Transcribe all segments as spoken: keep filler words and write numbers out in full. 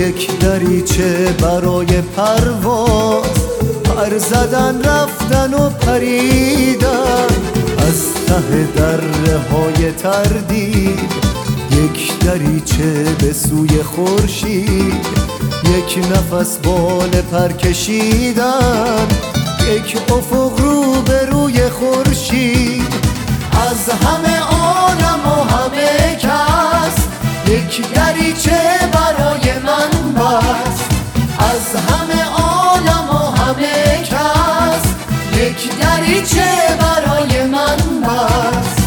یک دریچه برای پرواز، پر زدن رفتن و پریدن از ته دره های تردید. یک دریچه به سوی خورشید، یک نفس بال پر کشیدن، یک افق رو به روی خورشید. از همه عالم و همه کس یک دریچه برای من بست. از همه عالم و همه کس یک دریچه برای من بست.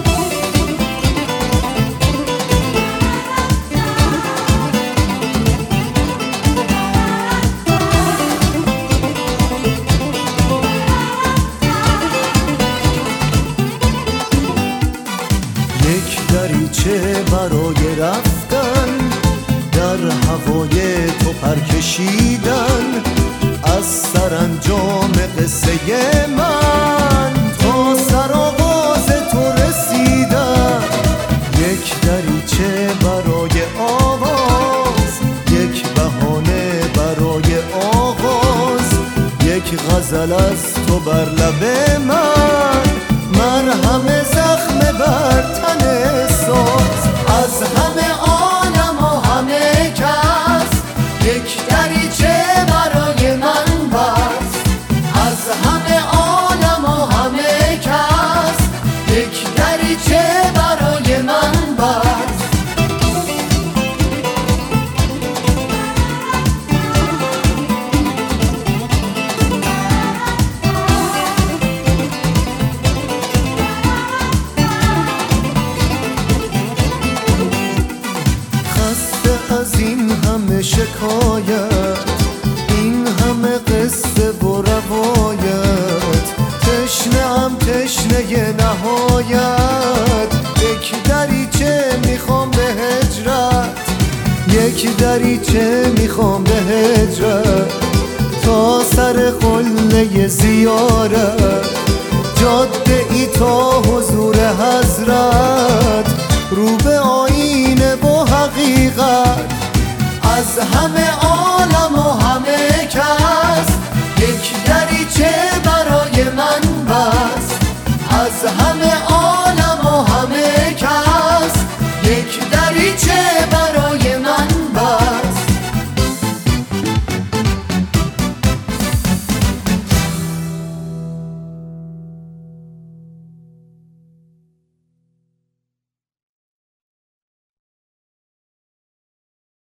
یک دریچه برای رفتن، در هوای تو پر کشیدن، از سرانجام قصه من تا سرآغاز تو رسیدن. یک دریچه برای آواز، یک بهانه برای آغاز، یک غزل از تو بر لب من، مرهم زخم بر تن ساز. از همه عالم و همه کس یک دریچه برای من بست. از همه عالم و همه کس یک دریچه برای من بست. از این همه شکایت، این همه قصه و روایت، تشنه‌ام تشنه نهایت. یک دریچه میخوام به هجرت، یک دریچه میخوام به هجرت، تا سر قله زیارت، جاده ای تا حضور حضرت، رو به آینه و حقیقت. از همه عالم و همه کس یک دریچه برای من بست. از همه عالم و همه کس